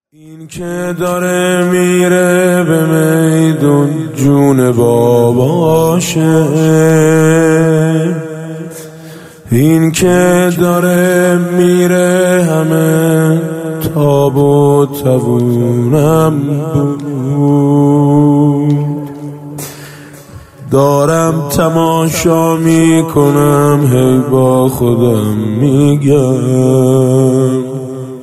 این که داره میره به میدون جون باباشه، این که داره میره همه تاب و توونم بود. دارم تماشا میکنم هی با خودم میگم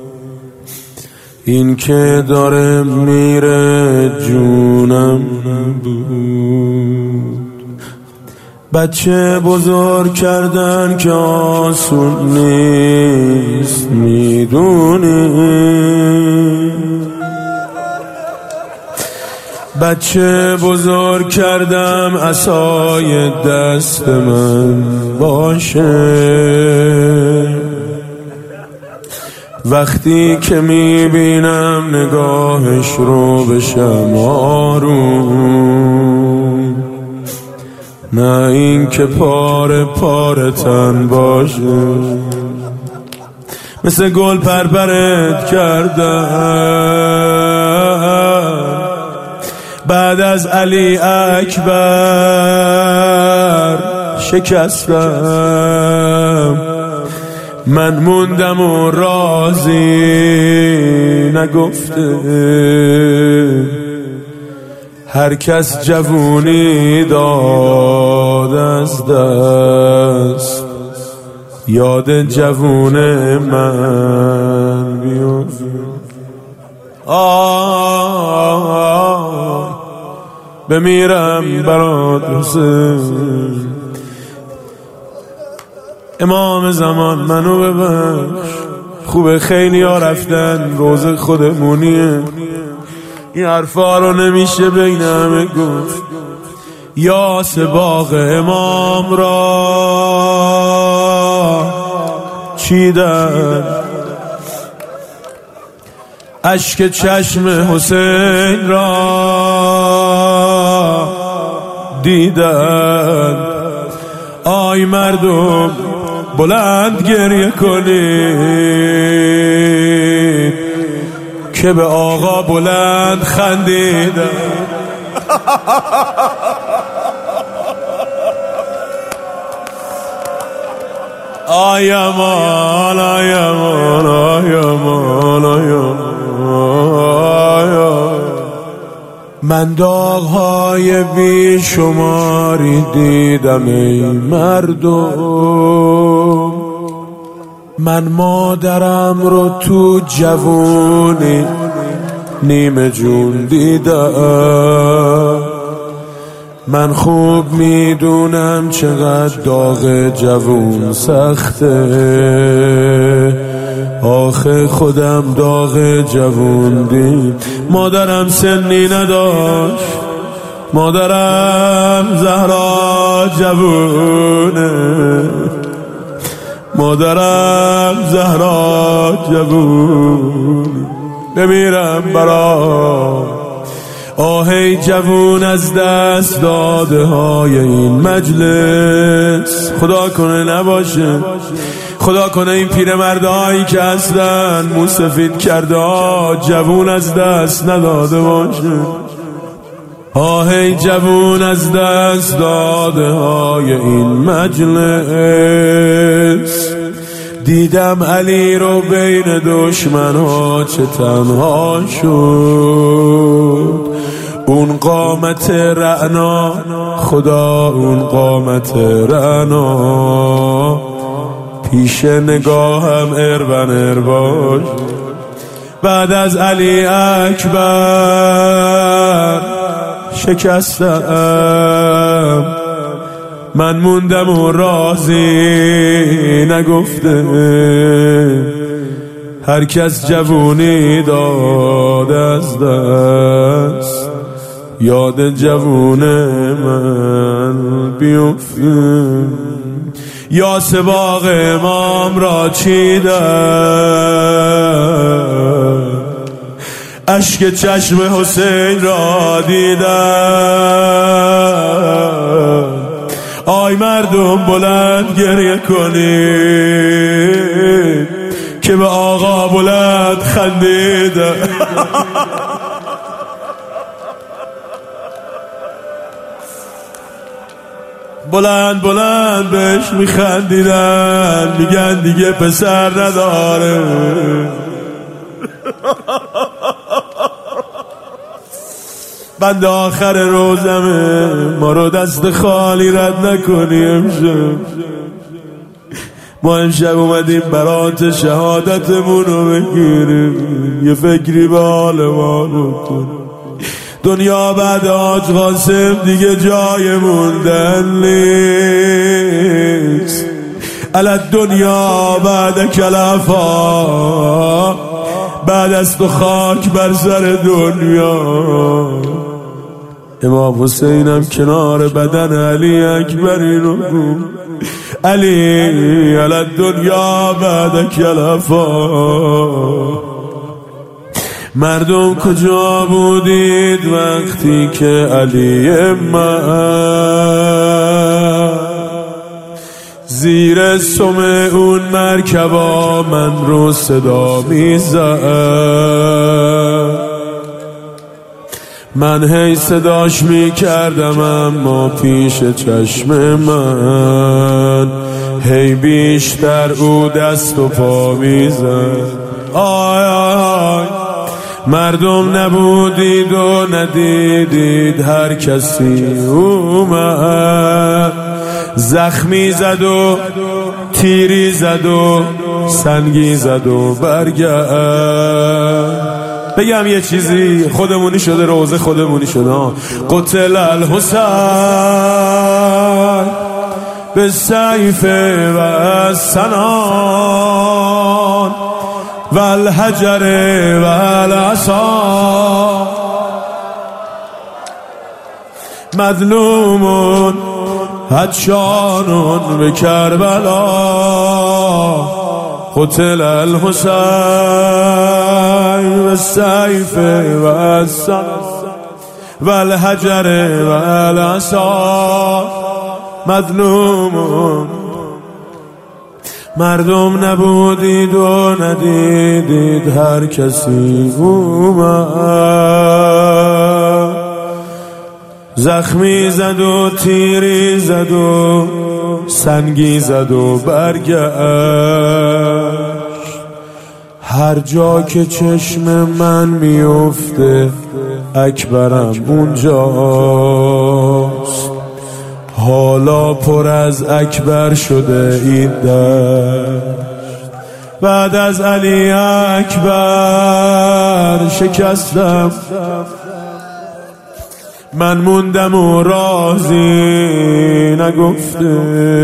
این که داره میره جونم بود. بچه بزرگ کردن که آسون نیست میدونی، بچه بزرگ کردم عصای دست من باشه. وقتی که میبینم نگاهش رو بشم آروم، نه این که پاره پاره تن باشه. مثل گل پرپرت کردم بعد از علی اکبر شکستم. من موندم و راضی نگفته، هر کس جوونی داد از دست، یاد جوون من بیفته. بمیرم برات حسین، امام زمان منو ببخش. خوبه خیلی ها رفتن، روز خودمونیه، این حرفا رو نمیشه بین همه گفت. یا سباق امام را چیدن، اشک چشم حسین را دیدن. آی مردم بلند گریه کنید که به آقا بلند خندیدن. آی امان آی امان آی امان آی امان. من داغ‌های بی شماری دیدم ای مردم، من مادرم رو تو جوونی نیمه جون دیدم. من خوب میدونم چقدر داغ جوون سخته، آخه خودم داغ جوون دید. مادرم سنی نداشت، مادرم زهرا جوونه، مادرم زهرا جوونه. بمیرم برا آهی جوون از دست داده های این مجلس. خدا کنه نباشه، خدا کنه این پیرمردهایی که هستن موسفید کرده جوون از دست نداده باشه. آهی جوون از دست داده های این مجلس. دیدم علی رو بین دشمن ها چه تنها شد. اون قامت رعنا، خدا اون قامت رعنا، پیش نگاهم اربن ارباش. بعد از علی اکبر شکستم، من موندم و راضی نگفته، هر کس جوونی داد از دست، یاد جوون من بیفته. یا سباق امام را چیدن، اشک چشم حسین را دیدن. آی مردم بلند گریه کنید که به آقا بلند خندیدن. بلند بلند بهش میخندیدن، میگن دیگه پسر نداره. بند آخر روزمه، ما رو دست خالی رد نکنی امشب. ما امشب اومدیم برات شهادتمون رو بگیریم، یه فکری به حال ما بکن. دنیا بعد حاج قاسم دیگه جای موندن نیست. الا دنیا بعد کلفا، بعد از تو خاک بر سر دنیا. امام حسینم کنار بدن علی اکبر اینو گفت، علی الا دنیا بعد کلفا. مردم کجا بودید وقتی که علی من زیر سم اون مرکبا من رو صدا میزد؟ من هی صداش میکردم اما پیش چشم من هی بیشتر او دست و پا میزد. آی آی مردم نبودید و ندیدید، هر کسی اومد زخمی زد و تیری زد و سنگی زد و برگشت. بگم یه چیزی خودمونی شده، روزه خودمونی شده. قتل الحسین بالسیف و السنان و الحجر و العصا، مظلومون هجانون به کربلا. قتل الحسین بالسیف و السنان و الحجر و العصا، مظلومون. مردم نبودید و ندیدید، هر کسی اومد زخمی زد و تیری زد و سنگی زد و برگشت. هر جا که چشم من میفته اکبرم اونجاست. حالا پر از اکبر شده این دشت. بعد از علی اکبر شکستم، من موندم و رازی نگفته.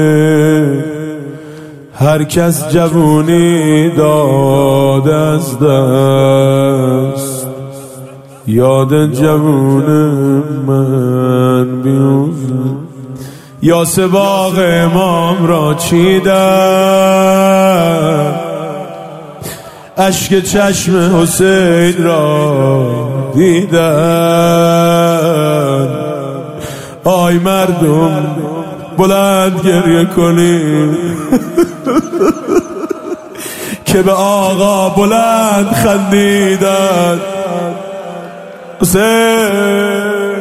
هر کس جوونی داد از دست، یاد جوون من بیفته. یا سباق امام را چیدم، اشک چشم حسین را دیدم. آی مردم بلند گریه کنید که به آقا بلند خندیدن. حسین